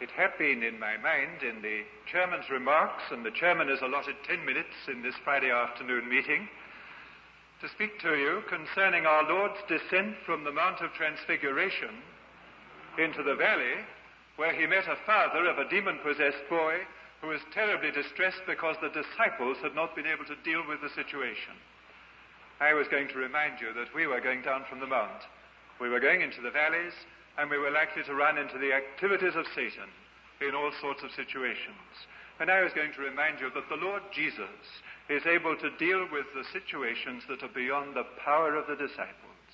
It had been in my mind in the chairman's remarks, and the chairman has allotted 10 minutes in this Friday afternoon meeting, to speak to you concerning our Lord's descent from the Mount of Transfiguration into the valley, where he met a father of a demon-possessed boy who was terribly distressed because the disciples had not been able to deal with the situation. I was going to remind you that we were going down from the mount. We were going into the valleys, and we were likely to run into the activities of Satan in all sorts of situations. And I was going to remind you that the Lord Jesus is able to deal with the situations that are beyond the power of the disciples,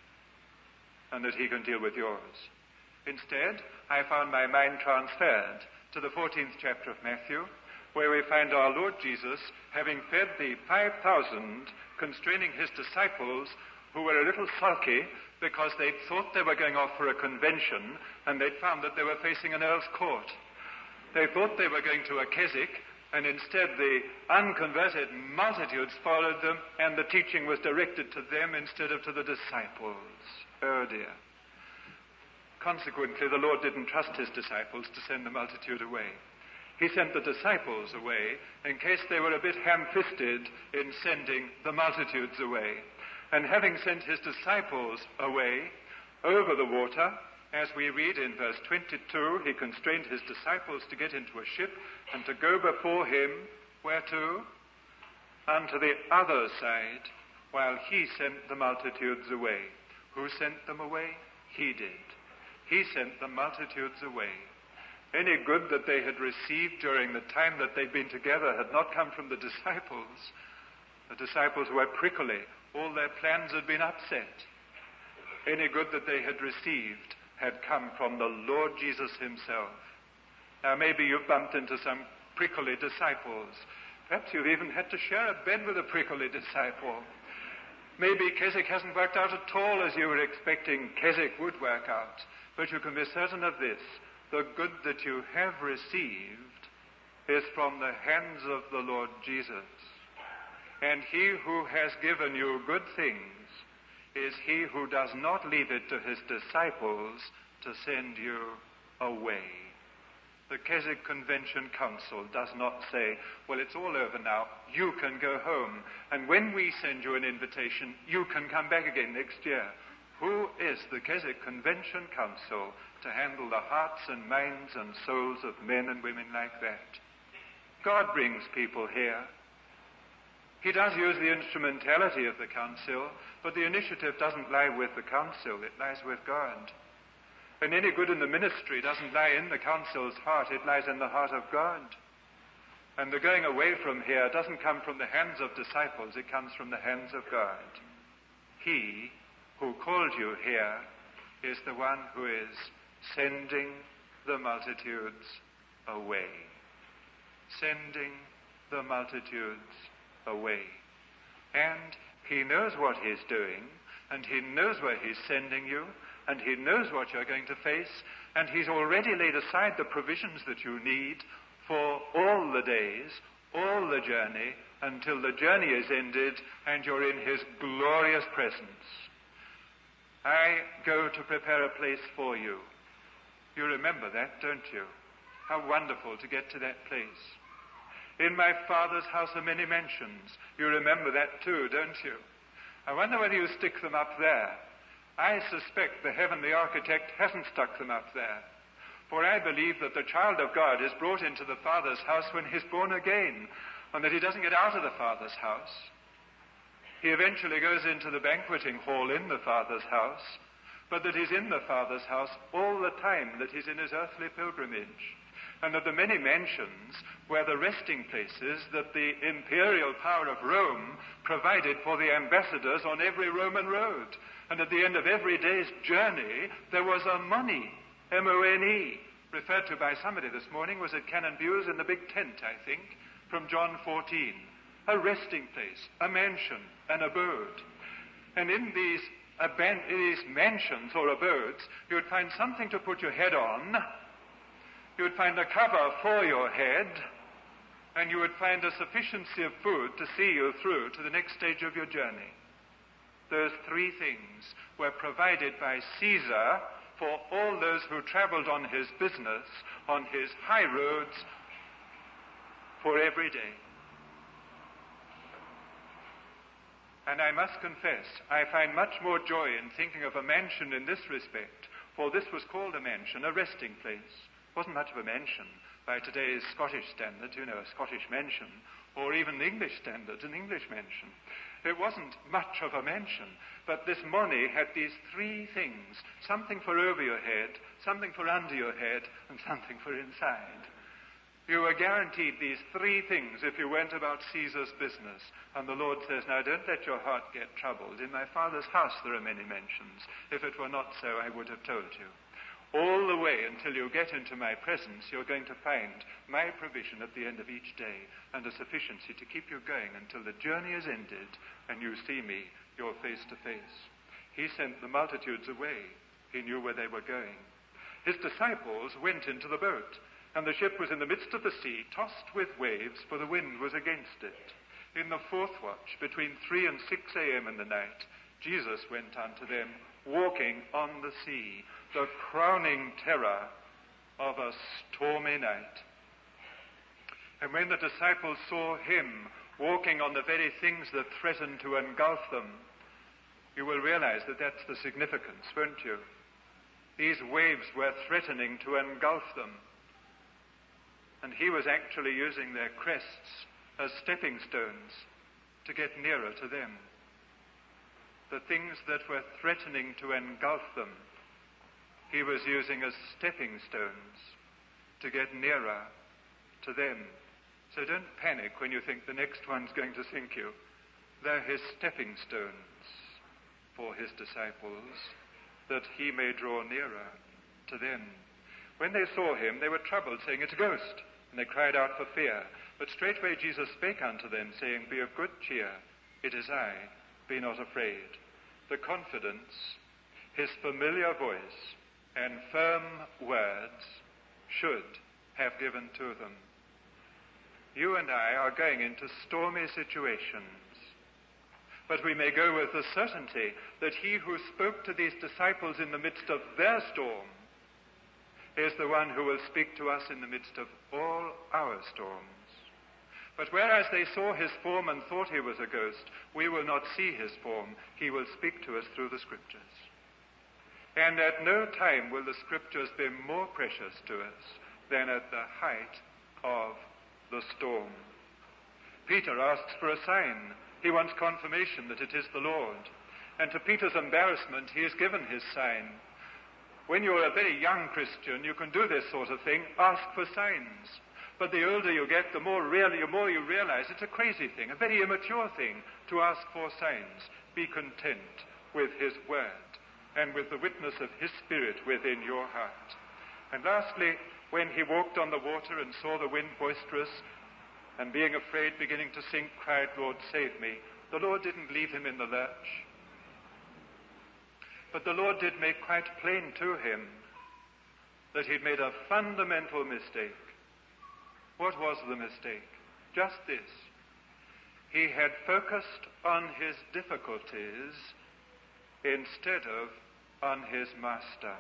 and that he can deal with yours. Instead, I found my mind transferred to the 14th chapter of Matthew, where we find our Lord Jesus having fed the 5,000, constraining his disciples who were a little sulky because they thought they were going off for a convention, and they'd found that they were facing an earl's court. They thought they were going to a Keswick, and instead the unconverted multitudes followed them, and the teaching was directed to them instead of to the disciples. Oh dear. Consequently, the Lord didn't trust his disciples to send the multitude away. He sent the disciples away in case they were a bit ham-fisted in sending the multitudes away. And having sent his disciples away over the water, as we read in verse 22, he constrained his disciples to get into a ship and to go before him, where to? Unto the other side, while he sent the multitudes away. Who sent them away? He did. He sent the multitudes away. Any good that they had received during the time that they'd been together had not come from the disciples. The disciples were prickly. All their plans had been upset. Any good that they had received had come from the Lord Jesus himself. Now maybe you've bumped into some prickly disciples. Perhaps you've even had to share a bed with a prickly disciple. Maybe Keswick hasn't worked out at all as you were expecting Keswick would work out. But you can be certain of this: the good that you have received is from the hands of the Lord Jesus. And he who has given you good things is he who does not leave it to his disciples to send you away. The Keswick Convention Council does not say, well, it's all over now, you can go home, and when we send you an invitation, you can come back again next year. Who is the Keswick Convention Council to handle the hearts and minds and souls of men and women like that? God brings people here. He does use the instrumentality of the council, but the initiative doesn't lie with the council, it lies with God. And any good in the ministry doesn't lie in the council's heart, it lies in the heart of God. And the going away from here doesn't come from the hands of disciples, it comes from the hands of God. He who called you here is the one who is sending the multitudes away. Sending the multitudes away. And he knows what he's doing, and he knows where he's sending you, and he knows what you're going to face, and he's already laid aside the provisions that you need for all the days, all the journey, until the journey is ended and you're in his glorious presence. I go to prepare a place for you. You remember that, don't you? How wonderful to get to that place. In my Father's house are many mansions. You remember that too, don't you? I wonder whether you stick them up there. I suspect the heavenly architect hasn't stuck them up there. For I believe that the child of God is brought into the Father's house when he's born again, and that he doesn't get out of the Father's house. He eventually goes into the banqueting hall in the Father's house, but that he's in the Father's house all the time that he's in his earthly pilgrimage. And that the many mansions were the resting places that the imperial power of Rome provided for the ambassadors on every Roman road. And at the end of every day's journey, there was a money, M-O-N-E, referred to by somebody this morning, was at Cannon Bewes in the big tent, I think, from John 14. A resting place, a mansion, an abode. And in these mansions or abodes, you would find something to put your head on. You would find a cover for your head, and you would find a sufficiency of food to see you through to the next stage of your journey. Those three things were provided by Caesar for all those who traveled on his business, on his high roads, for every day. And I must confess, I find much more joy in thinking of a mansion in this respect, for this was called a mansion, a resting place. It wasn't much of a mansion by today's Scottish standards, a Scottish mansion, or even English standards, an English mansion. It wasn't much of a mansion, but this Moni had these three things: something for over your head, something for under your head, and something for inside. You were guaranteed these three things if you went about Caesar's business. And the Lord says, now don't let your heart get troubled. In my Father's house there are many mansions. If it were not so, I would have told you. All the way until you get into my presence, you're going to find my provision at the end of each day, and a sufficiency to keep you going until the journey is ended and you see me, you're face to face. He sent the multitudes away. He knew where they were going. His disciples went into the boat, and the ship was in the midst of the sea, tossed with waves, for the wind was against it. In the fourth watch, between 3 and 6 a.m. in the night, Jesus went unto them, walking on the sea, the crowning terror of a stormy night. And when the disciples saw him walking on the very things that threatened to engulf them, you will realize that that's the significance, won't you? These waves were threatening to engulf them. And he was actually using their crests as stepping stones to get nearer to them. The things that were threatening to engulf them, he was using as stepping stones to get nearer to them. So don't panic when you think the next one's going to sink you. They're his stepping stones for his disciples, that he may draw nearer to them. When they saw him, they were troubled, saying, "It's a ghost." And they cried out for fear. But straightway Jesus spake unto them, saying, "Be of good cheer, it is I, be not afraid." The confidence his familiar voice and firm words should have given to them. You and I are going into stormy situations, but we may go with the certainty that he who spoke to these disciples in the midst of their storm is the one who will speak to us in the midst of all our storms. But whereas they saw his form and thought he was a ghost, we will not see his form. He will speak to us through the Scriptures. And at no time will the Scriptures be more precious to us than at the height of the storm. Peter asks for a sign. He wants confirmation that it is the Lord. And to Peter's embarrassment, he is given his sign. When you're a very young Christian, you can do this sort of thing, ask for signs. But the older you get, the more you realize it's a crazy thing, a very immature thing to ask for signs. Be content with his word and with the witness of his Spirit within your heart. And lastly, when he walked on the water and saw the wind boisterous, and being afraid, beginning to sink, cried, "Lord, save me," the Lord didn't leave him in the lurch. But the Lord did make quite plain to him that he'd made a fundamental mistake. What was the mistake? Just this. He had focused on his difficulties instead of on his master.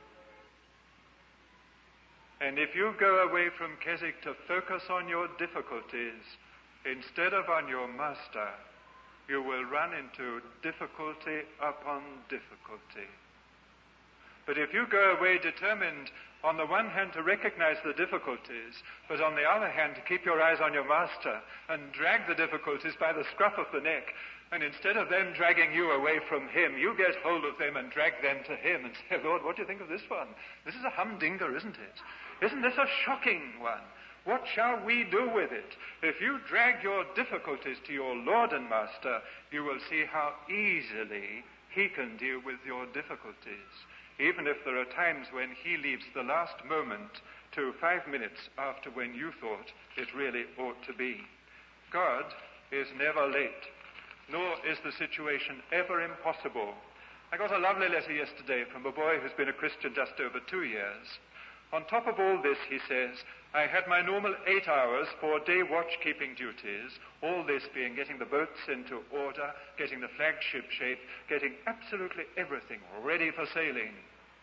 And if you go away from Keswick to focus on your difficulties instead of on your master, you will run into difficulty upon difficulty. But if you go away determined, on the one hand, to recognize the difficulties, but on the other hand, to keep your eyes on your master and drag the difficulties by the scruff of the neck, and instead of them dragging you away from him, you get hold of them and drag them to him and say, "Lord, what do you think of this one? This is a humdinger, isn't it? Isn't this a shocking one? What shall we do with it?" If you drag your difficulties to your Lord and Master, you will see how easily he can deal with your difficulties, even if there are times when he leaves the last moment to 5 minutes after when you thought it really ought to be. God is never late, nor is the situation ever impossible. I got a lovely letter yesterday from a boy who's been a Christian just over 2 years. On top of all this, he says, I had my normal 8 hours for day watch-keeping duties, all this being getting the boats into order, getting the flagship shape, getting absolutely everything ready for sailing.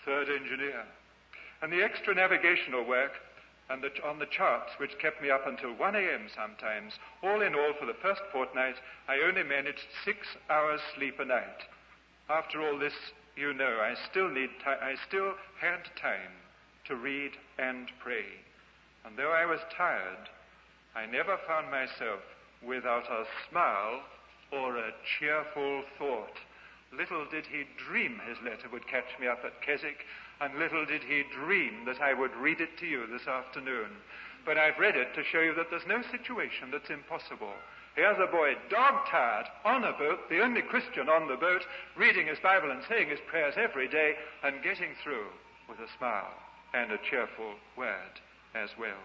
third engineer. And the extra navigational work and on the charts, which kept me up until 1 a.m. sometimes, all in all, for the first fortnight, I only managed 6 hours sleep a night. After all this, you know, I still had time to read and pray. And though I was tired, I never found myself without a smile or a cheerful thought. Little did he dream his letter would catch me up at Keswick, and little did he dream that I would read it to you this afternoon. But I've read it to show you that there's no situation that's impossible. Here's a boy, dog-tired, on a boat, the only Christian on the boat, reading his Bible and saying his prayers every day, and getting through with a smile and a cheerful word as well.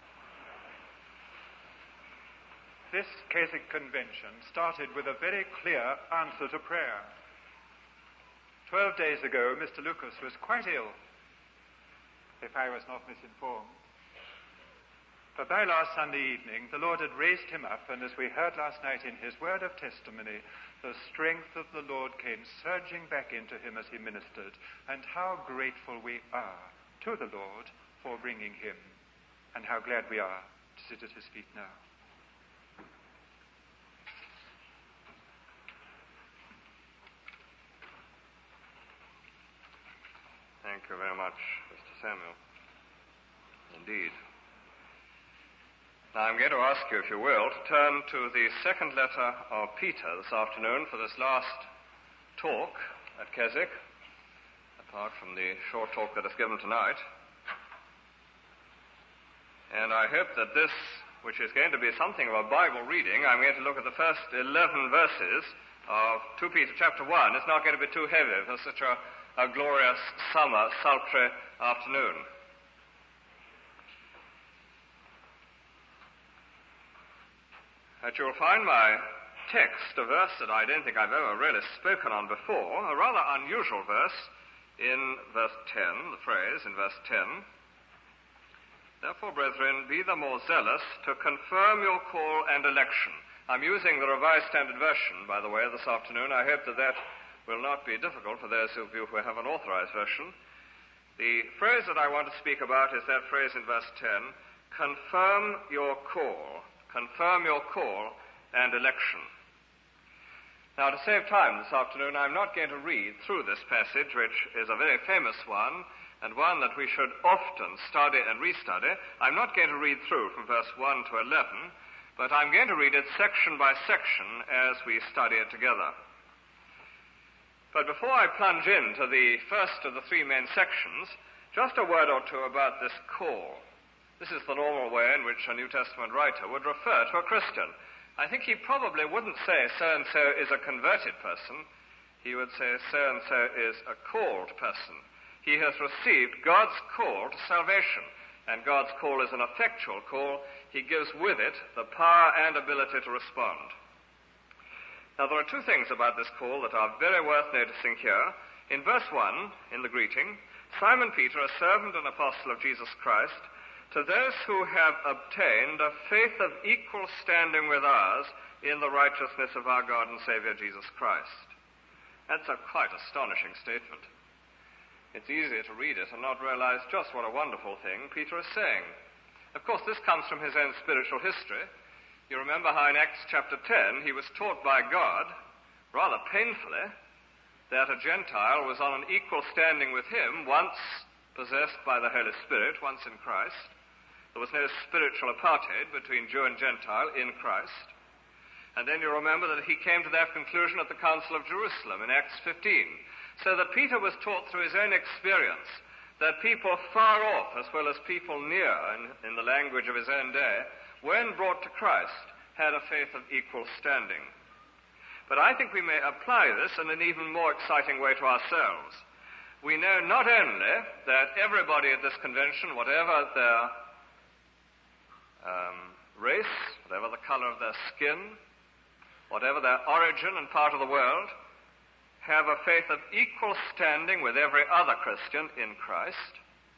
This Keswick Convention started with a very clear answer to prayer. 12 days ago, Mr. Lucas was quite ill, if I was not misinformed. But by last Sunday evening, the Lord had raised him up, and as we heard last night in his word of testimony, the strength of the Lord came surging back into him as he ministered. And how grateful we are to the Lord for bringing him, and how glad we are to sit at his feet now. Thank you very much, Mr. Samuel. Indeed. Now I'm going to ask you, if you will, to turn to the second letter of Peter this afternoon for this last talk at Keswick, apart from the short talk that is given tonight. And I hope that this, which is going to be something of a Bible reading, I'm going to look at the first 11 verses of 2 Peter chapter 1. It's not going to be too heavy for such a glorious summer, sultry afternoon. But you'll find my text, a verse that I don't think I've ever really spoken on before, a rather unusual verse in verse 10, the phrase in verse 10. Therefore, brethren, be the more zealous to confirm your call and election. I'm using the Revised Standard Version, by the way, this afternoon. I hope that will not be difficult for those of you who have an authorized version. The phrase that I want to speak about is that phrase in verse 10, confirm your call and election. Now, to save time this afternoon, I'm not going to read through this passage, which is a very famous one, and one that we should often study and restudy. I'm not going to read through from verse 1 to 11, but I'm going to read it section by section as we study it together. But before I plunge into the first of the three main sections, just a word or two about this call. This is the normal way in which a New Testament writer would refer to a Christian. I think he probably wouldn't say so-and-so is a converted person. He would say so-and-so is a called person. He has received God's call to salvation, and God's call is an effectual call. He gives with it the power and ability to respond. Now, there are two things about this call that are very worth noticing here. In verse 1, in the greeting, Simon Peter, a servant and apostle of Jesus Christ, to those who have obtained a faith of equal standing with ours in the righteousness of our God and Savior Jesus Christ. That's a quite astonishing statement. It's easy to read it and not realize just what a wonderful thing Peter is saying. Of course, this comes from his own spiritual history. You remember how in Acts chapter 10 he was taught by God, rather painfully, that a Gentile was on an equal standing with him, once possessed by the Holy Spirit, once in Christ. There was no spiritual apartheid between Jew and Gentile in Christ. And then you remember that he came to that conclusion at the Council of Jerusalem in Acts 15. So that Peter was taught through his own experience that people far off, as well as people near, in the language of his own day, when brought to Christ, had a faith of equal standing. But I think we may apply this in an even more exciting way to ourselves. We know not only that everybody at this convention, whatever their race, whatever the color of their skin, whatever their origin and part of the world, have a faith of equal standing with every other Christian in Christ.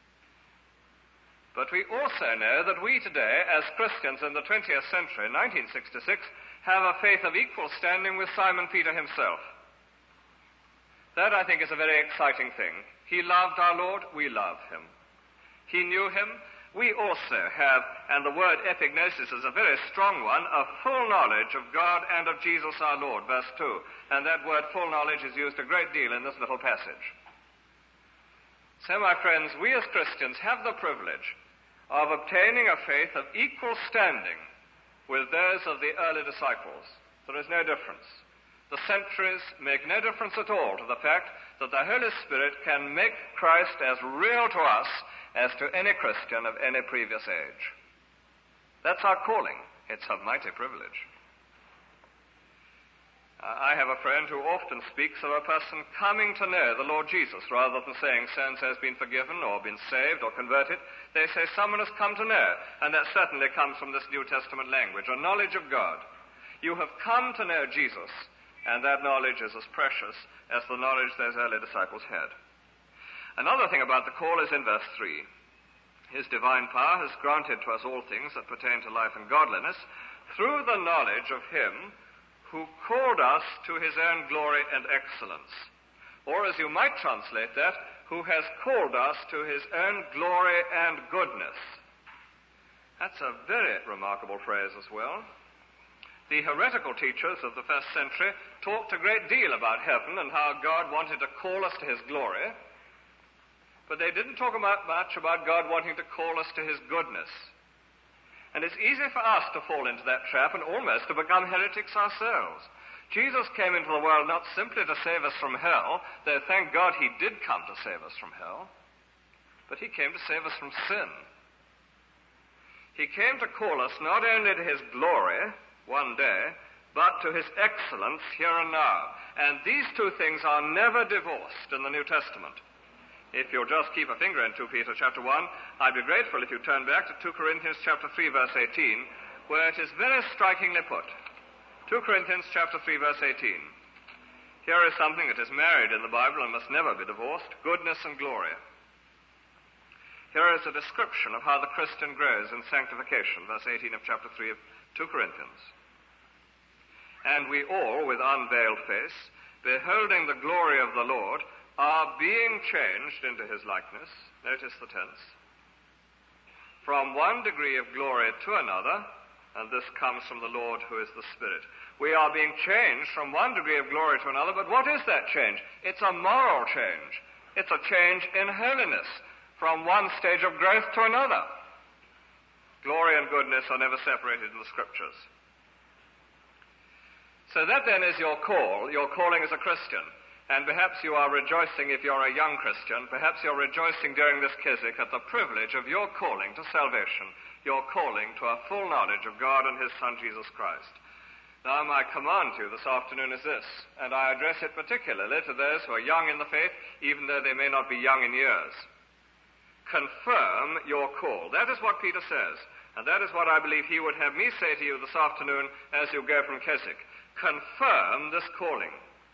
But we also know that we today, as Christians in the 20th century, 1966, have a faith of equal standing with Simon Peter himself. That, I think, is a very exciting thing. He loved our Lord, we love him. He knew him, we also have, and the word epignosis is a very strong one, a full knowledge of God and of Jesus our Lord, verse 2. And that word full knowledge is used a great deal in this little passage. So, my friends, we as Christians have the privilege of obtaining a faith of equal standing with those of the early disciples. There is no difference. The centuries make no difference at all to the fact that the Holy Spirit can make Christ as real to us as to any Christian of any previous age. That's our calling. It's a mighty privilege. I have a friend who often speaks of a person coming to know the Lord Jesus rather than saying so-and-so has been forgiven or been saved or converted. They say someone has come to know, and that certainly comes from this New Testament language, a knowledge of God. You have come to know Jesus, and that knowledge is as precious as the knowledge those early disciples had. Another thing about the call is in verse 3. His divine power has granted to us all things that pertain to life and godliness through the knowledge of him who called us to his own glory and excellence. Or, as you might translate that, who has called us to his own glory and goodness. That's a very remarkable phrase as well. The heretical teachers of the first century talked a great deal about heaven and how God wanted to call us to his glory, but they didn't talk much about God wanting to call us to his goodness. And it's easy for us to fall into that trap and almost to become heretics ourselves. Jesus came into the world not simply to save us from hell, though thank God he did come to save us from hell, but he came to save us from sin. He came to call us not only to his glory one day, but to his excellence here and now. And these two things are never divorced in the New Testament. If you'll just keep a finger in 2 Peter chapter 1, I'd be grateful if you turn back to 2 Corinthians chapter 3, verse 18, where it is very strikingly put. 2 Corinthians chapter 3, verse 18. Here is something that is married in the Bible and must never be divorced: goodness and glory. Here is a description of how the Christian grows in sanctification, verse 18 of chapter 3 of 2 Corinthians. And we all, with unveiled face, beholding the glory of the Lord, are being changed into his likeness, notice the tense, from one degree of glory to another, and this comes from the Lord who is the Spirit. We are being changed from one degree of glory to another, but what is that change? It's a moral change. It's a change in holiness, from one stage of growth to another. Glory and goodness are never separated in the Scriptures. So that then is your call, your calling as a Christian. And perhaps you are rejoicing if you're a young Christian. Perhaps you're rejoicing during this Keswick at the privilege of your calling to salvation, your calling to a full knowledge of God and his Son, Jesus Christ. Now, my command to you this afternoon is this, and I address it particularly to those who are young in the faith, even though they may not be young in years. Confirm your call. That is what Peter says, and that is what I believe he would have me say to you this afternoon as you go from Keswick. Confirm this calling.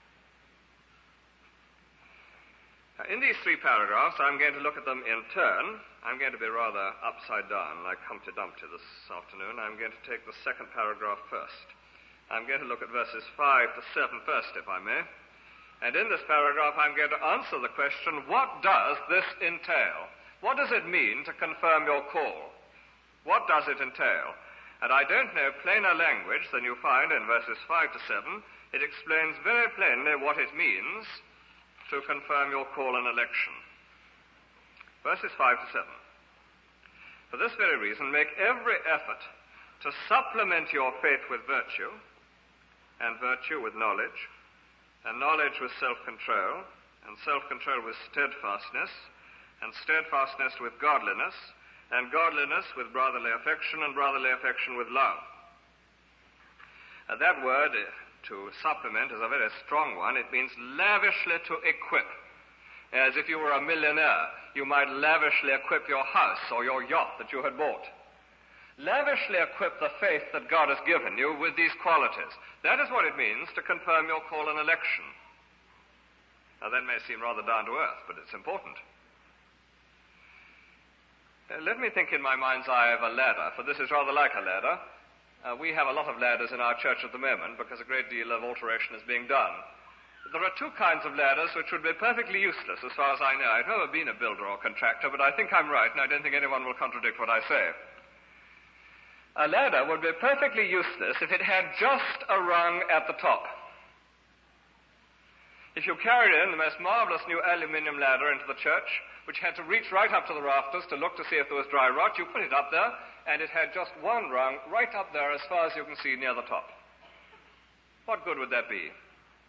In these 3 paragraphs, I'm going to look at them in turn. I'm going to be rather upside down, like Humpty Dumpty this afternoon. I'm going to take the second paragraph first. I'm going to look at verses 5 to 7 first, if I may. And in this paragraph, I'm going to answer the question, what does this entail? What does it mean to confirm your call? What does it entail? And I don't know plainer language than you find in verses 5 to 7. It explains very plainly what it means to confirm your call and election. Verses 5 to 7. For this very reason, make every effort to supplement your faith with virtue, and virtue with knowledge, and knowledge with self-control, and self-control with steadfastness, and steadfastness with godliness, and godliness with brotherly affection, and brotherly affection with love. That word, to supplement, is a very strong one. It means lavishly to equip. As if you were a millionaire, you might lavishly equip your house or your yacht that you had bought. Lavishly equip the faith that God has given you with these qualities. That is what it means to confirm your call and election. Now, that may seem rather down to earth, but it's important. Let me think in my mind's eye of a ladder, for this is rather like a ladder. We have a lot of ladders in our church at the moment because a great deal of alteration is being done. There are two kinds of ladders which would be perfectly useless as far as I know. I've never been a builder or contractor, but I think I'm right, and I don't think anyone will contradict what I say. A ladder would be perfectly useless if it had just a rung at the top. If you carried in the most marvelous new aluminium ladder into the church, which had to reach right up to the rafters to look to see if there was dry rot, you put it up there, and it had just one rung right up there as far as you can see near the top. What good would that be?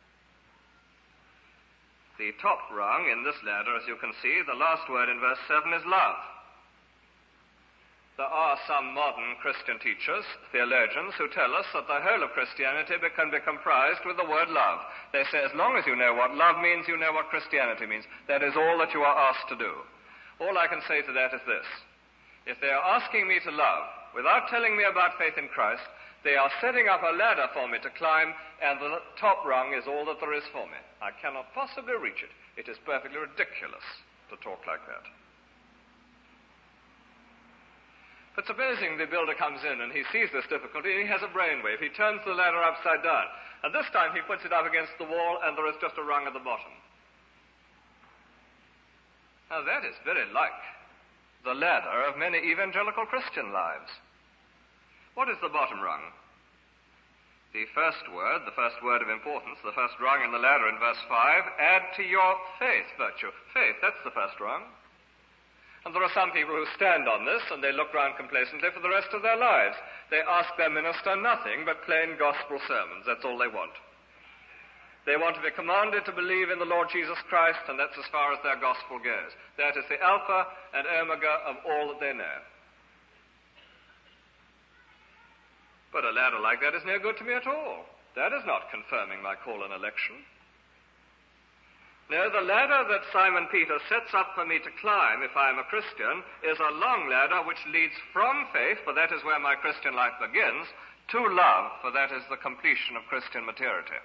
The top rung in this ladder, as you can see, the last word in verse 7 is love. There are some modern Christian teachers, theologians, who tell us that the whole of Christianity can be comprised with the word love. They say as long as you know what love means, you know what Christianity means. That is all that you are asked to do. All I can say to that is this. If they are asking me to love, without telling me about faith in Christ, they are setting up a ladder for me to climb, and the top rung is all that there is for me. I cannot possibly reach it. It is perfectly ridiculous to talk like that. But supposing the builder comes in and he sees this difficulty and he has a brainwave. He turns the ladder upside down. And this time he puts it up against the wall and there is just a rung at the bottom. Now that is very like the ladder of many evangelical Christian lives. What is the bottom rung? The first word of importance, the first rung in the ladder in verse 5, add to your faith virtue. Faith, that's the first rung. And there are some people who stand on this and they look round complacently for the rest of their lives. They ask their minister nothing but plain gospel sermons. That's all they want. They want to be commanded to believe in the Lord Jesus Christ, and that's as far as their gospel goes. That is the alpha and omega of all that they know. But a ladder like that is no good to me at all. That is not confirming my call and election. No, the ladder that Simon Peter sets up for me to climb if I am a Christian is a long ladder which leads from faith, for that is where my Christian life begins, to love, for that is the completion of Christian maturity.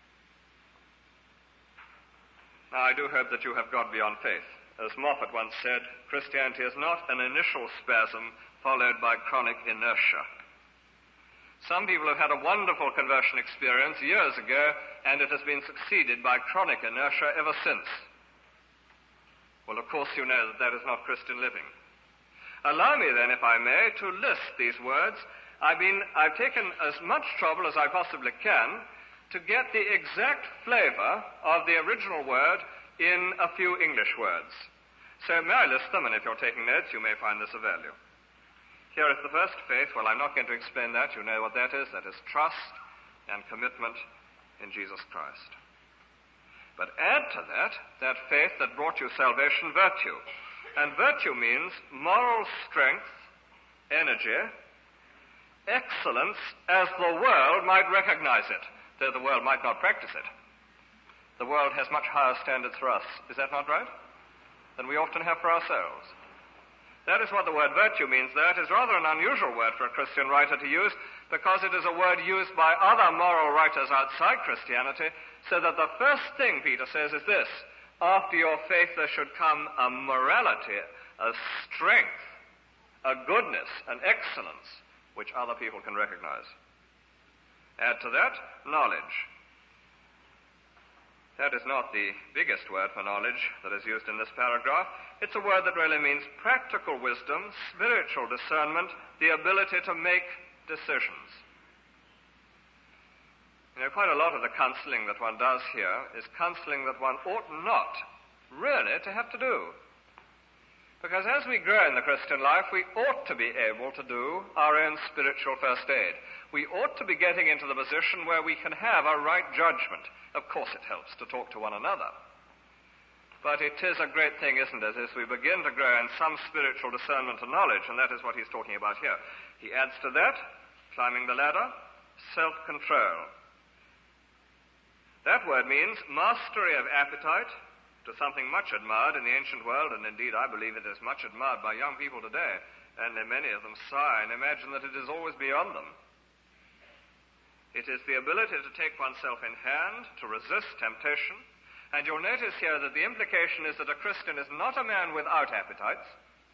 Now, I do hope that you have got beyond faith. As Moffat once said, Christianity is not an initial spasm followed by chronic inertia. Some people have had a wonderful conversion experience years ago, and it has been succeeded by chronic inertia ever since. Well, of course, you know that that is not Christian living. Allow me, then, if I may, to list these words. I've taken as much trouble as I possibly can to get the exact flavor of the original word in a few English words. So may I list them, and if you're taking notes, you may find this of value. Here is the first, faith. Well, I'm not going to explain that. You know what that is. That is trust and commitment in Jesus Christ. But add to that faith that brought you salvation, virtue. And virtue means moral strength, energy, excellence as the world might recognize it, though the world might not practice it. The world has much higher standards for us. Is that not right? Than we often have for ourselves. That is what the word virtue means there. It is rather an unusual word for a Christian writer to use because it is a word used by other moral writers outside Christianity, so that the first thing Peter says is this: after your faith there should come a morality, a strength, a goodness, an excellence, which other people can recognize. Add to that, knowledge. That is not the biggest word for knowledge that is used in this paragraph. It's a word that really means practical wisdom, spiritual discernment, the ability to make decisions. You know, quite a lot of the counseling that one does here is counseling that one ought not really to have to do. Because as we grow in the Christian life, we ought to be able to do our own spiritual first aid. We ought to be getting into the position where we can have a right judgment. Of course it helps to talk to one another. But it is a great thing, isn't it, as we begin to grow in some spiritual discernment and knowledge, and that is what he's talking about here. He adds to that, climbing the ladder, self-control. That word means mastery of appetite, to something much admired in the ancient world, and indeed I believe it is much admired by young people today, and many of them sigh and imagine that it is always beyond them. It is the ability to take oneself in hand, to resist temptation, and you'll notice here that the implication is that a Christian is not a man without appetites.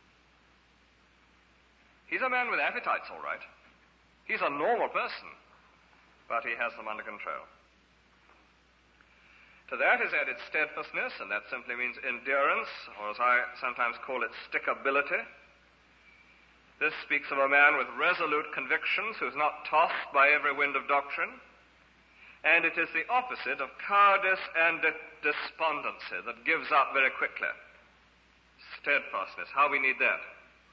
He's a man with appetites, all right. He's a normal person, but he has them under control. To that is added steadfastness, and that simply means endurance, or as I sometimes call it, stickability. This speaks of a man with resolute convictions who is not tossed by every wind of doctrine. And it is the opposite of cowardice and despondency that gives up very quickly. Steadfastness, how we need that.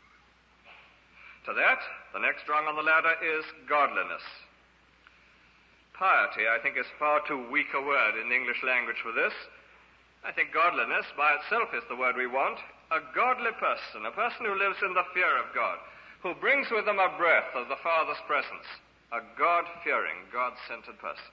To that, the next rung on the ladder is godliness. Piety, I think, is far too weak a word in the English language for this. I think godliness by itself is the word we want. A godly person, a person who lives in the fear of God, who brings with him a breath of the Father's presence, a God-fearing, God-centered person.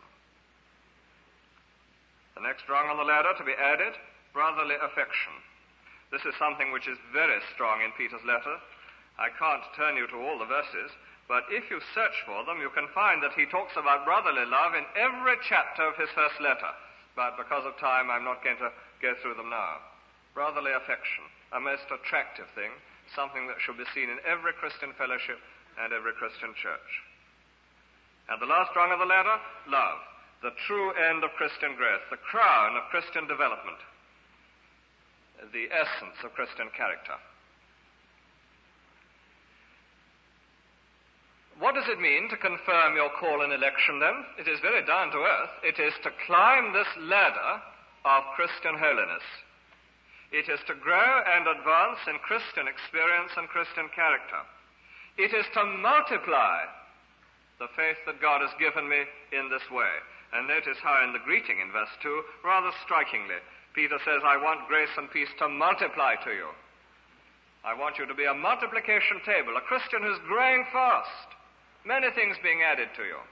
The next rung on the ladder to be added, brotherly affection. This is something which is very strong in Peter's letter. I can't turn you to all the verses, but if you search for them, you can find that he talks about brotherly love in every chapter of his first letter. But because of time, I'm not going to go through them now. Brotherly affection, a most attractive thing, something that should be seen in every Christian fellowship and every Christian church. And the last rung of the ladder, love, the true end of Christian growth, the crown of Christian development, the essence of Christian character. What does it mean to confirm your call and election, then? It is very down to earth. It is to climb this ladder of Christian holiness. It is to grow and advance in Christian experience and Christian character. It is to multiply the faith that God has given me in this way. And notice how in the greeting in verse 2, rather strikingly, Peter says, I want grace and peace to multiply to you. I want you to be a multiplication table, a Christian who's growing fast. Many things being added to you.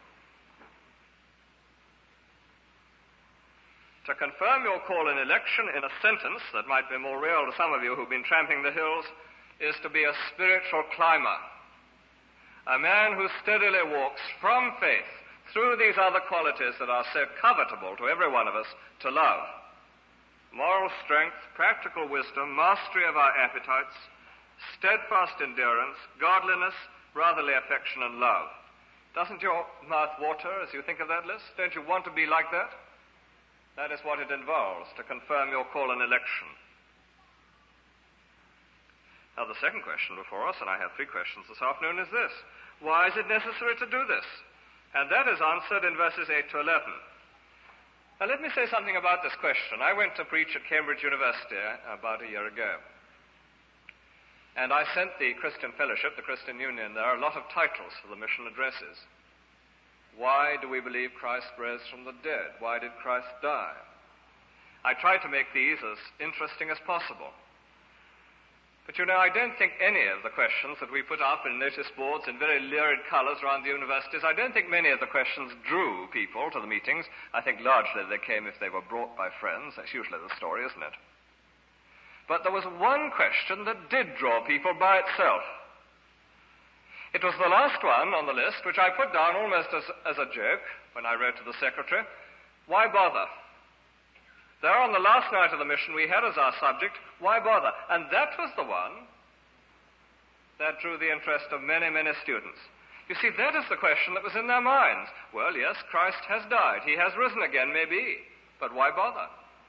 To confirm your call and election in a sentence that might be more real to some of you who've been tramping the hills is to be a spiritual climber. A man who steadily walks from faith through these other qualities that are so covetable to every one of us to love. Moral strength, practical wisdom, mastery of our appetites, steadfast endurance, godliness, brotherly affection, and love. Doesn't your mouth water as you think of that list? Don't you want to be like that? That is what it involves, to confirm your call and election. Now, the second question before us, and I have 3 questions this afternoon, is this. Why is it necessary to do this? And that is answered in verses 8 to 11. Now, let me say something about this question. I went to preach at Cambridge University about a year ago. And I sent the Christian Fellowship, the Christian Union, there are a lot of titles for the mission addresses. Why do we believe Christ rose from the dead? Why did Christ die? I tried to make these as interesting as possible. But you know, I don't think any of the questions that we put up in notice boards in very lurid colors around the universities, I don't think many of the questions drew people to the meetings. I think largely they came if they were brought by friends. That's usually the story, isn't it? But there was one question that did draw people by itself. It was the last one on the list, which I put down almost as a joke when I wrote to the secretary. Why bother? There on the last night of the mission we had as our subject, why bother? And that was the one that drew the interest of many, many students. You see, that is the question that was in their minds. Well, yes, Christ has died. He has risen again, maybe. But why bother?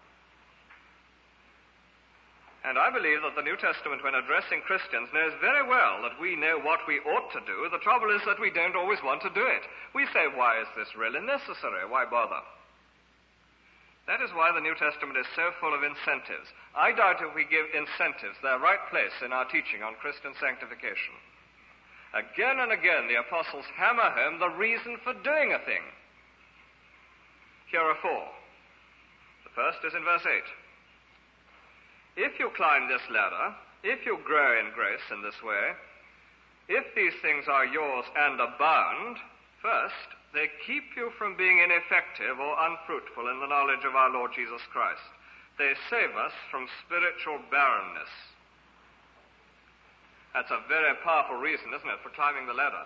And I believe that the New Testament, when addressing Christians, knows very well that we know what we ought to do. The trouble is that we don't always want to do it. We say, why is this really necessary? Why bother? That is why the New Testament is so full of incentives. I doubt if we give incentives their right place in our teaching on Christian sanctification. Again and again, the apostles hammer home the reason for doing a thing. Here are 4. The first is in verse 8. If you climb this ladder, if you grow in grace in this way, if these things are yours and abound, first, they keep you from being ineffective or unfruitful in the knowledge of our Lord Jesus Christ. They save us from spiritual barrenness. That's a very powerful reason, isn't it, for climbing the ladder?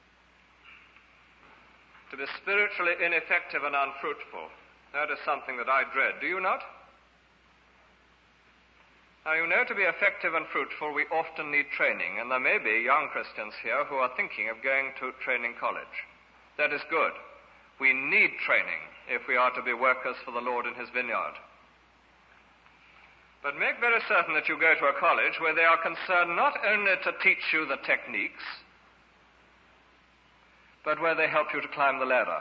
To be spiritually ineffective and unfruitful, that is something that I dread. Do you not? Now, you know, to be effective and fruitful, we often need training, and there may be young Christians here who are thinking of going to training college. That is good. We need training. if we are to be workers for the Lord in his vineyard. But make very certain that you go to a college where they are concerned not only to teach you the techniques, but where they help you to climb the ladder.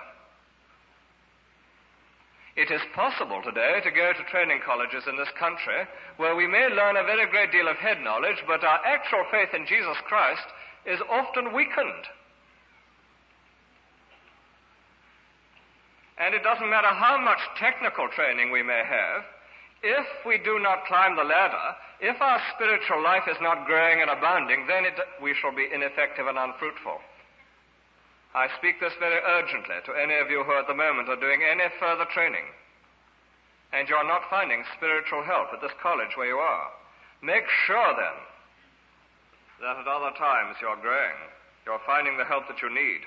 It is possible today to go to training colleges in this country where we may learn a very great deal of head knowledge, but our actual faith in Jesus Christ is often weakened. And it doesn't matter how much technical training we may have, if we do not climb the ladder, if our spiritual life is not growing and abounding, then we shall be ineffective and unfruitful. I speak this very urgently to any of you who at the moment are doing any further training, and you are not finding spiritual help at this college where you are. Make sure then that at other times you are growing, you are finding the help that you need.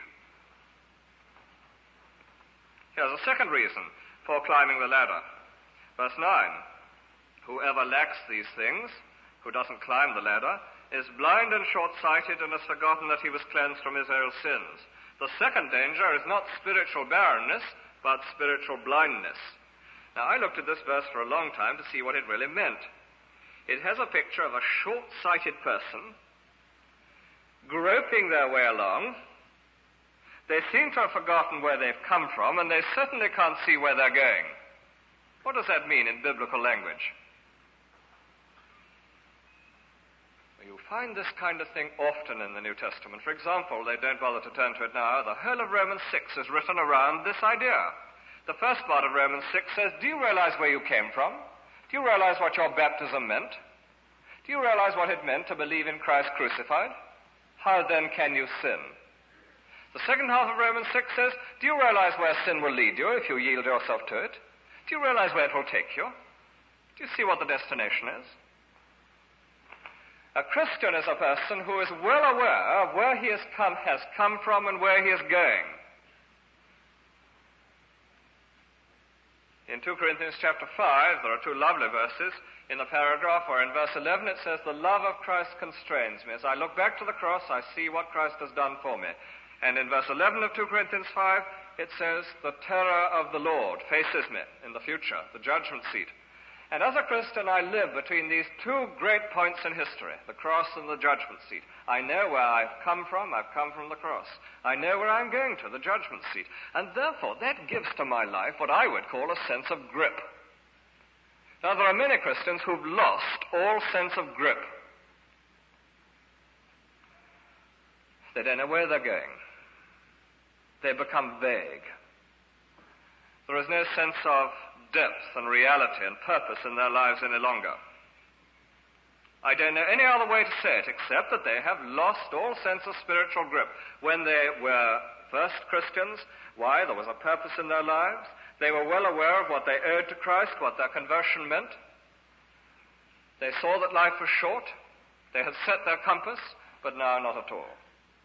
Here's a second reason for climbing the ladder. Verse 9, whoever lacks these things, who doesn't climb the ladder, is blind and short-sighted and has forgotten that he was cleansed from his old sins. The second danger is not spiritual barrenness, but spiritual blindness. Now, I looked at this verse for a long time to see what it really meant. It has a picture of a short-sighted person groping their way along. They seem to have forgotten where they've come from, and they certainly can't see where they're going. What does that mean in biblical language? You find this kind of thing often in the New Testament. For example, they don't bother to turn to it now. The whole of Romans 6 is written around this idea. The first part of Romans 6 says, do you realize where you came from? Do you realize what your baptism meant? Do you realize what it meant to believe in Christ crucified? How then can you sin? The second half of Romans 6 says, do you realize where sin will lead you if you yield yourself to it? Do you realize where it will take you? Do you see what the destination is? A Christian is a person who is well aware of where he has come from and where he is going. In 2 Corinthians chapter 5, there are two lovely verses in the paragraph where in verse 11 it says, the love of Christ constrains me. As I look back to the cross, I see what Christ has done for me. And in verse 11 of 2 Corinthians 5, it says, the terror of the Lord faces me in the future, the judgment seat. And as a Christian, I live between these two great points in history, the cross and the judgment seat. I know where I've come from the cross. I know where I'm going to, the judgment seat. And therefore, that gives to my life what I would call a sense of grip. Now, there are many Christians who've lost all sense of grip. They don't know where they're going. They become vague. There is no sense of depth and reality and purpose in their lives any longer. I don't know any other way to say it except that they have lost all sense of spiritual grip. When they were first Christians, why? There was a purpose in their lives. They were well aware of what they owed to Christ, what their conversion meant. They saw that life was short. They had set their compass, but now not at all.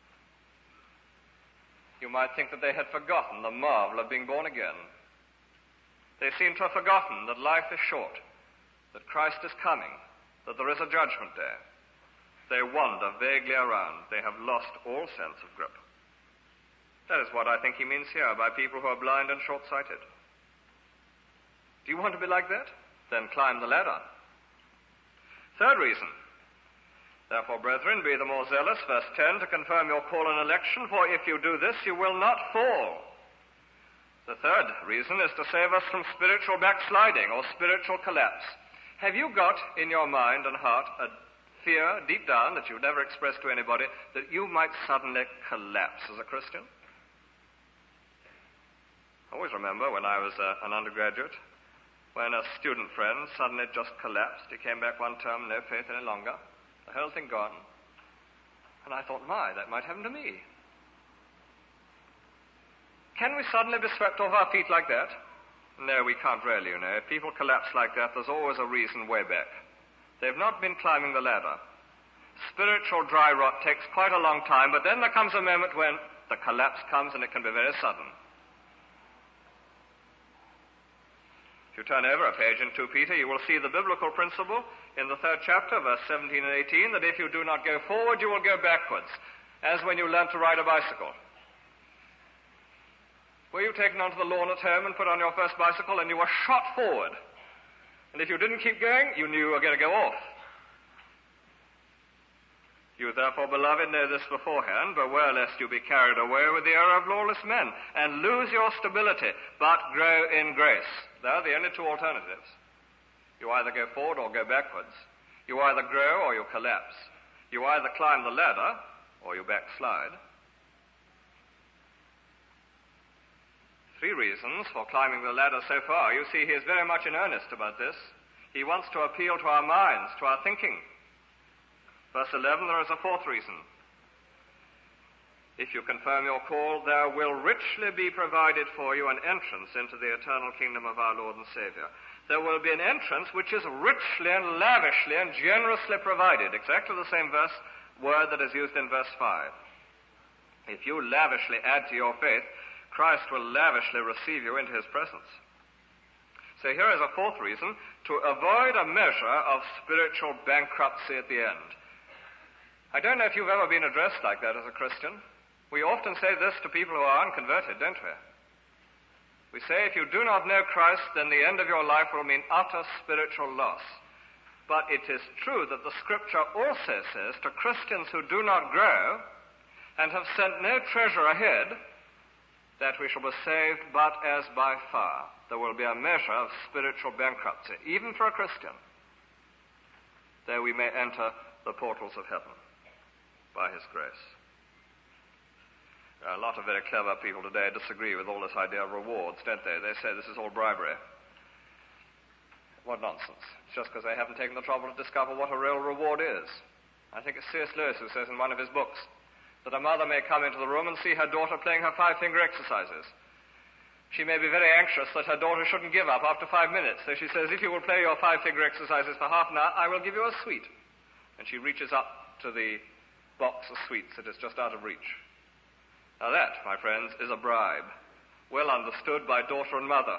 You might think that they had forgotten the marvel of being born again. They seem to have forgotten that life is short, that Christ is coming, that there is a judgment day. They wander vaguely around. They have lost all sense of grip. That is what I think he means here by people who are blind and short-sighted. Do you want to be like that? Then climb the ladder. Third reason. Therefore, brethren, be the more zealous, verse 10, to confirm your call and election, for if you do this, you will not fall. The third reason is to save us from spiritual backsliding or spiritual collapse. Have you got in your mind and heart a fear deep down that you've never expressed to anybody that you might suddenly collapse as a Christian? I always remember when I was an undergraduate, when a student friend suddenly just collapsed. He came back one term, no faith any longer, the whole thing gone. And I thought, my, that might happen to me. Can we suddenly be swept off our feet like that? No, we can't really, you know. If people collapse like that, there's always a reason way back. They've not been climbing the ladder. Spiritual dry rot takes quite a long time, but then there comes a moment when the collapse comes and it can be very sudden. If you turn over a page in 2 Peter, you will see the biblical principle in the 3rd chapter, verse 17 and 18, that if you do not go forward, you will go backwards, as when you learn to ride a bicycle. Were you taken onto the lawn at home and put on your first bicycle and you were shot forward? And if you didn't keep going, you knew you were going to go off. You therefore, beloved, know this beforehand, beware lest you be carried away with the error of lawless men, and lose your stability, but grow in grace. There are the only two alternatives. You either go forward or go backwards. You either grow or you collapse. You either climb the ladder or you backslide. 3 reasons for climbing the ladder so far. You see, he is very much in earnest about this. He wants to appeal to our minds, to our thinking. Verse 11, there is a 4th reason. If you confirm your call, there will richly be provided for you an entrance into the eternal kingdom of our Lord and Savior. There will be an entrance which is richly and lavishly and generously provided. Exactly the same word that is used in verse 5. If you lavishly add to your faith, Christ will lavishly receive you into his presence. So here is a 4th reason, to avoid a measure of spiritual bankruptcy at the end. I don't know if you've ever been addressed like that as a Christian. We often say this to people who are unconverted, don't we? We say, if you do not know Christ, then the end of your life will mean utter spiritual loss. But it is true that the Scripture also says to Christians who do not grow and have sent no treasure ahead, that we shall be saved but as by fire. There will be a measure of spiritual bankruptcy, even for a Christian, though we may enter the portals of heaven by his grace. A lot of very clever people today disagree with all this idea of rewards, don't they? They say this is all bribery. What nonsense. It's just because they haven't taken the trouble to discover what a real reward is. I think it's C.S. Lewis who says in one of his books that a mother may come into the room and see her daughter playing her 5-finger exercises. She may be very anxious that her daughter shouldn't give up after 5 minutes, so she says, if you will play your 5-finger exercises for half an hour, I will give you a sweet. And she reaches up to the box of sweets that is just out of reach. Now that, my friends, is a bribe, well understood by daughter and mother.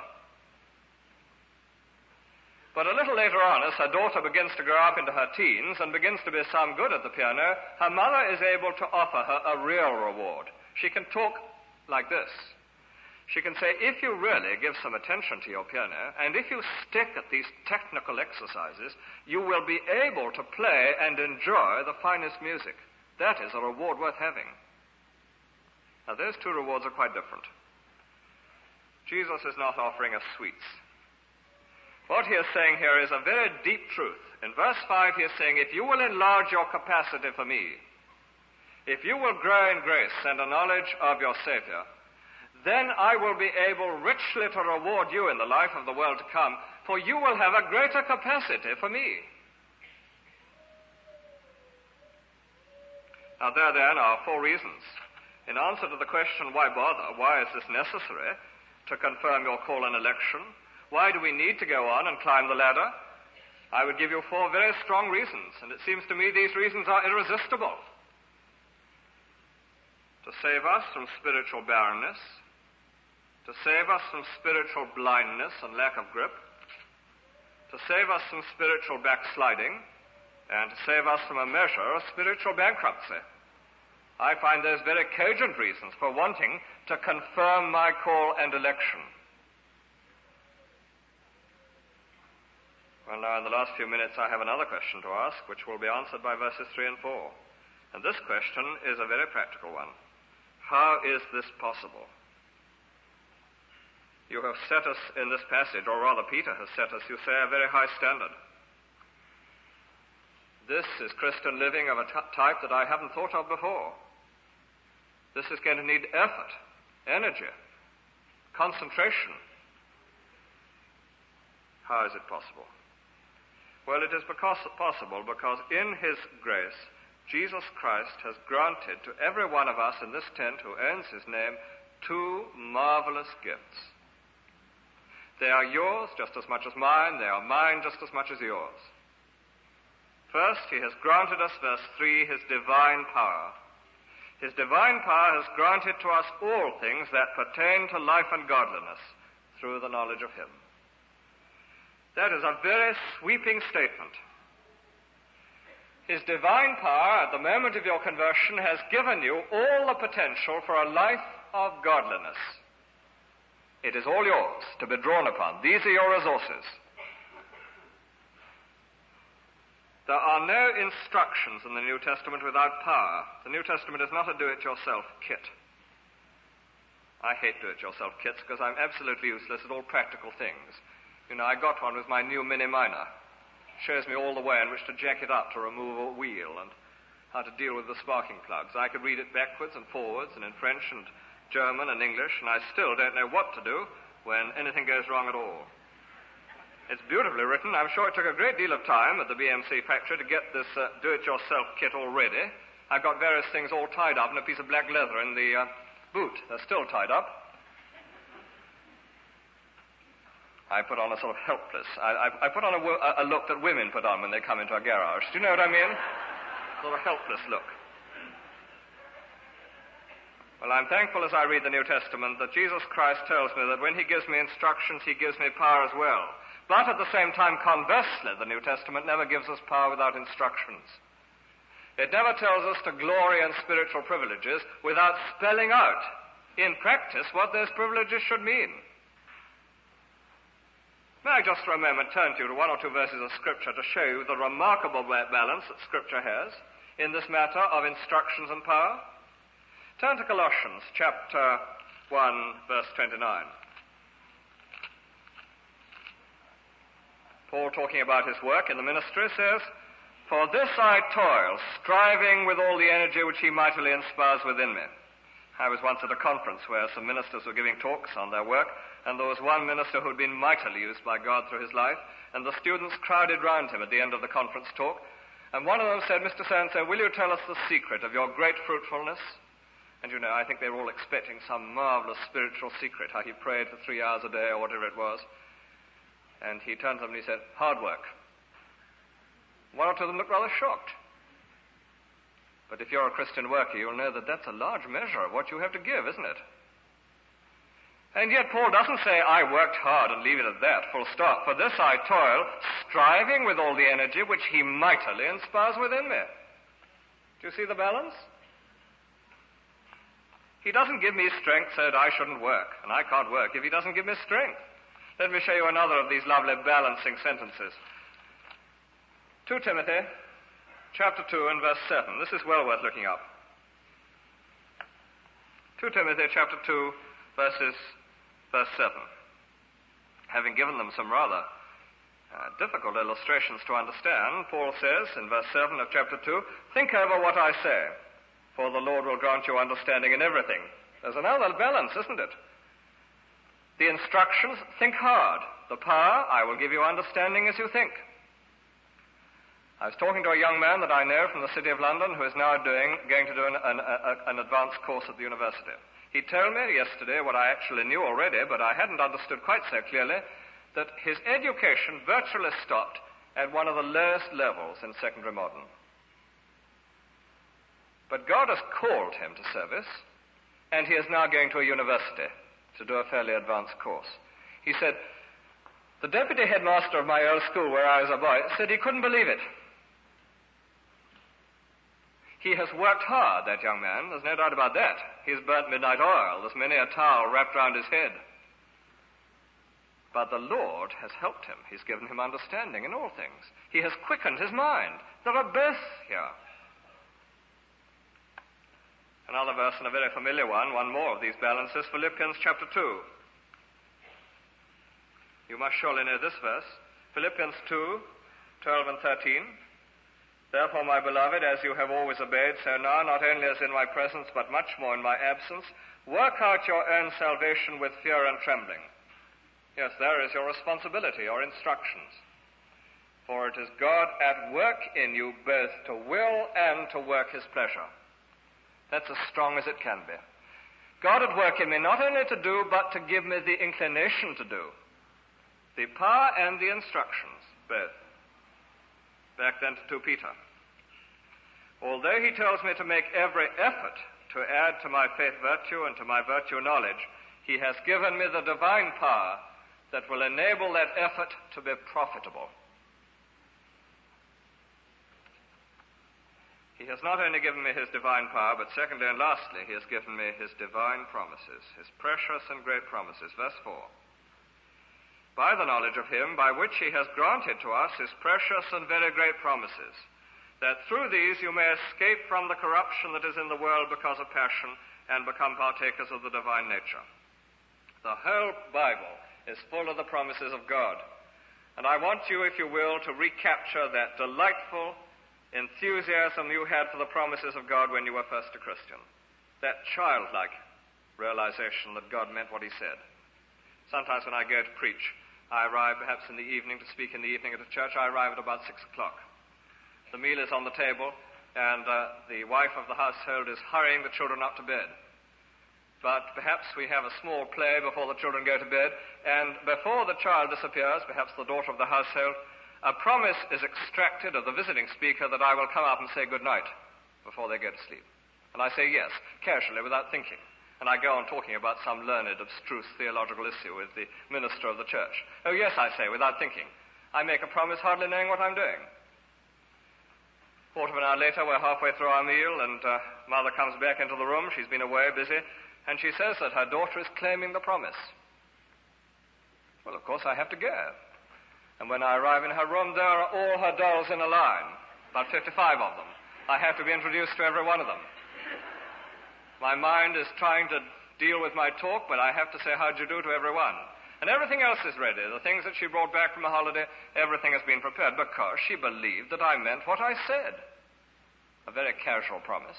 But a little later on, as her daughter begins to grow up into her teens and begins to be some good at the piano, her mother is able to offer her a real reward. She can talk like this. She can say, if you really give some attention to your piano, and if you stick at these technical exercises, you will be able to play and enjoy the finest music. That is a reward worth having. Now, those 2 rewards are quite different. Jesus is not offering us sweets. What he is saying here is a very deep truth. In verse 5, he is saying, if you will enlarge your capacity for me, if you will grow in grace and a knowledge of your Savior, then I will be able richly to reward you in the life of the world to come, for you will have a greater capacity for me. Now, there then are 4 reasons. In answer to the question, why bother? Why is this necessary to confirm your call and election? Why do we need to go on and climb the ladder? I would give you 4 very strong reasons, and it seems to me these reasons are irresistible. To save us from spiritual barrenness, to save us from spiritual blindness and lack of grip, to save us from spiritual backsliding, and to save us from a measure of spiritual bankruptcy. I find those very cogent reasons for wanting to confirm my call and election. Well, now, in the last few minutes, I have another question to ask, which will be answered by verses 3 and 4. And this question is a very practical one. How is this possible? You have set us in this passage, or rather Peter has set us, you say, a very high standard. This is Christian living of a type that I haven't thought of before. This is going to need effort, energy, concentration. How is it possible? Well, it is possible because in his grace, Jesus Christ has granted to every one of us in this tent who owns his name 2 marvelous gifts. They are yours just as much as mine. They are mine just as much as yours. First, he has granted us, verse 3, his divine power. His divine power has granted to us all things that pertain to life and godliness through the knowledge of him. That is a very sweeping statement. His divine power at the moment of your conversion has given you all the potential for a life of godliness. It is all yours to be drawn upon. These are your resources. There are no instructions in the New Testament without power. The New Testament is not a do-it-yourself kit. I hate do-it-yourself kits because I'm absolutely useless at all practical things. You know, I got one with my new Mini Minor. Shows me all the way in which to jack it up to remove a wheel and how to deal with the sparking plugs. I could read it backwards and forwards and in French and German and English, and I still don't know what to do when anything goes wrong at all. It's beautifully written. I'm sure it took a great deal of time at the BMC factory to get this do-it-yourself kit all ready. I've got various things all tied up in a piece of black leather in the boot. They're still tied up. I put on a sort of helpless... I put on a look that women put on when they come into a garage. Do you know what I mean? Sort of helpless look. Well, I'm thankful as I read the New Testament that Jesus Christ tells me that when he gives me instructions, he gives me power as well. But at the same time, conversely, the New Testament never gives us power without instructions. It never tells us to glory in spiritual privileges without spelling out in practice what those privileges should mean. May I just for a moment turn to one or two verses of Scripture to show you the remarkable balance that Scripture has in this matter of instructions and power? Turn to Colossians chapter 1, verse 29. Paul, talking about his work in the ministry, says, "For this I toil, striving with all the energy which he mightily inspires within me." I was once at a conference where some ministers were giving talks on their work, and there was one minister who had been mightily used by God through his life, and the students crowded round him at the end of the conference talk, and one of them said, "Mr. So-and-so, will you tell us the secret of your great fruitfulness?" And you know, I think they were all expecting some marvelous spiritual secret, how he prayed for 3 hours a day or whatever it was. And he turned to them and he said, "Hard work." One or two of them looked rather shocked. But if you're a Christian worker, you'll know that that's a large measure of what you have to give, isn't it? And yet Paul doesn't say, "I worked hard," and leave it at that, full stop. "For this I toil, striving with all the energy which he mightily inspires within me." Do you see the balance? He doesn't give me strength so that I shouldn't work, and I can't work if he doesn't give me strength. Let me show you another of these lovely balancing sentences. 2 Timothy, chapter 2 and verse 7. This is well worth looking up. 2 Timothy, chapter 2, verse 7. Having given them some rather difficult illustrations to understand, Paul says in verse 7 of chapter 2, "Think over what I say, for the Lord will grant you understanding in everything." There's another balance, isn't it? The instructions, think hard. The power, I will give you understanding as you think. I was talking to a young man that I know from the City of London who is now going to do an advanced course at the university. He told me yesterday what I actually knew already, but I hadn't understood quite so clearly, that his education virtually stopped at one of the lowest levels in secondary modern. But God has called him to service, and he is now going to a university to do a fairly advanced course. He said, the deputy headmaster of my old school where I was a boy said he couldn't believe it. He has worked hard, that young man. There's no doubt about that. He's burnt midnight oil. There's many a towel wrapped round his head. But the Lord has helped him. He's given him understanding in all things. He has quickened his mind. There are both here. Another verse, and a very familiar one more of these balances, Philippians chapter 2. You must surely know this verse. Philippians 2, 12 and 13. "Therefore, my beloved, as you have always obeyed, so now, not only as in my presence, but much more in my absence, work out your own salvation with fear and trembling." Yes, there is your responsibility, your instructions. "For it is God at work in you both to will and to work his pleasure." That's as strong as it can be. God at work in me, not only to do, but to give me the inclination to do. The power and the instructions, both. Back then to 2 Peter. "Although he tells me to make every effort to add to my faith virtue and to my virtue knowledge, he has given me the divine power that will enable that effort to be profitable." He has not only given me his divine power, but secondly and lastly, he has given me his divine promises, his precious and great promises. Verse 4. By the knowledge of him, by which he has granted to us his precious and very great promises, that through these you may escape from the corruption that is in the world because of passion, and become partakers of the divine nature. The whole Bible is full of the promises of God. And I want you, if you will, to recapture that delightful enthusiasm you had for the promises of God when you were first a Christian. That childlike realization that God meant what he said. Sometimes when I go to preach, I arrive perhaps in the evening to speak in the evening at a church. I arrive at about 6 o'clock. The meal is on the table, and the wife of the household is hurrying the children up to bed. But perhaps we have a small play before the children go to bed, and before the child disappears, perhaps the daughter of the household, a promise is extracted of the visiting speaker that I will come up and say good night before they go to sleep. And I say yes, casually, without thinking. And I go on talking about some learned, abstruse theological issue with the minister of the church. Oh yes, I say, without thinking. I make a promise hardly knowing what I'm doing. Quarter of an hour later, we're halfway through our meal, and Mother comes back into the room. She's been away, busy, and she says that her daughter is claiming the promise. Well, of course, I have to go. And when I arrive in her room, there are all her dolls in a line, about 55 of them. I have to be introduced to every one of them. My mind is trying to deal with my talk, but I have to say how'd you do to everyone. And everything else is ready. The things that she brought back from a holiday, everything has been prepared because she believed that I meant what I said. A very casual promise.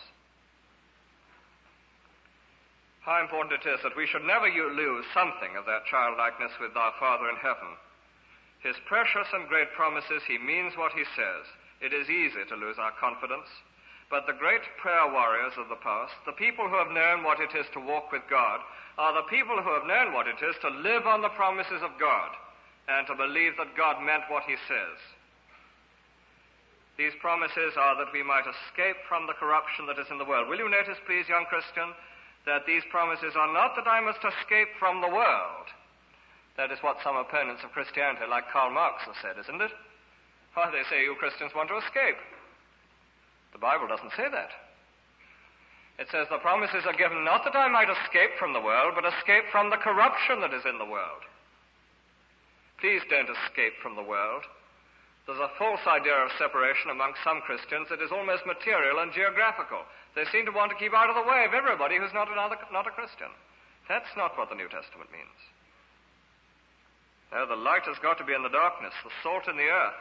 How important it is that we should never lose something of that childlikeness with our Father in heaven. His precious and great promises, he means what he says. It is easy to lose our confidence, but the great prayer warriors of the past, the people who have known what it is to walk with God, are the people who have known what it is to live on the promises of God and to believe that God meant what he says. These promises are that we might escape from the corruption that is in the world. Will you notice, please, young Christian, that these promises are not that I must escape from the world. That is what some opponents of Christianity, like Karl Marx, have said, isn't it? Well, they say you Christians want to escape. The Bible doesn't say that. It says the promises are given not that I might escape from the world, but escape from the corruption that is in the world. Please don't escape from the world. There's a false idea of separation among some Christians that is almost material and geographical. They seem to want to keep out of the way of everybody who's not a Christian. That's not what the New Testament means. No, the light has got to be in the darkness, the salt in the earth.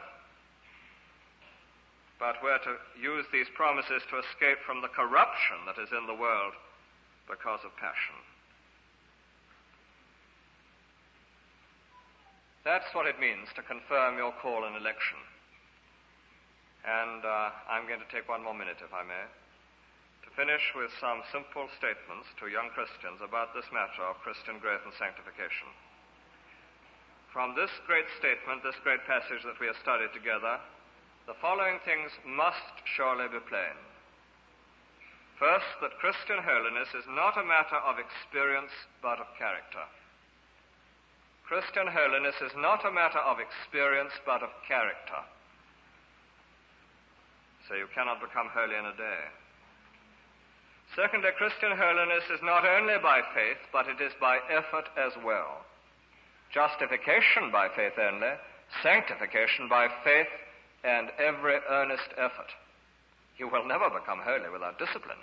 But we're to use these promises to escape from the corruption that is in the world because of passion. That's what it means to confirm your call and election. And I'm going to take one more minute, if I may, to finish with some simple statements to young Christians about this matter of Christian growth and sanctification. From this great statement, this great passage that we have studied together, the following things must surely be plain. First, that Christian holiness is not a matter of experience, but of character. Christian holiness is not a matter of experience, but of character. So you cannot become holy in a day. Secondly, Christian holiness is not only by faith, but it is by effort as well. Justification by faith only, sanctification by faith and every earnest effort. You will never become holy without discipline.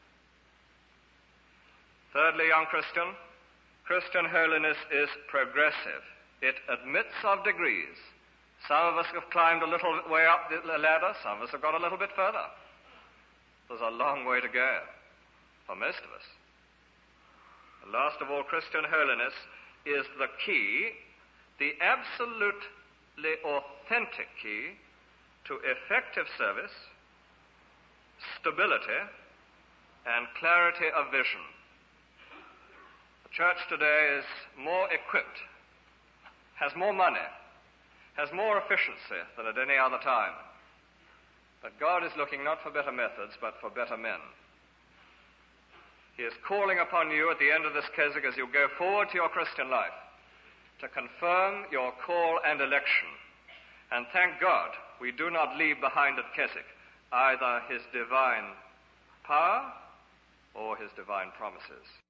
Thirdly, young Christian, Christian holiness is progressive. It admits of degrees. Some of us have climbed a little way up the ladder, some of us have got a little bit further. There's a long way to go for most of us. And last of all, Christian holiness is the key, the absolutely authentic key to effective service, stability, and clarity of vision. The church today is more equipped, has more money, has more efficiency than at any other time. But God is looking not for better methods, but for better men. He is calling upon you at the end of this Keswick as you go forward to your Christian life to confirm your call and election. And thank God we do not leave behind at Keswick either his divine power or his divine promises.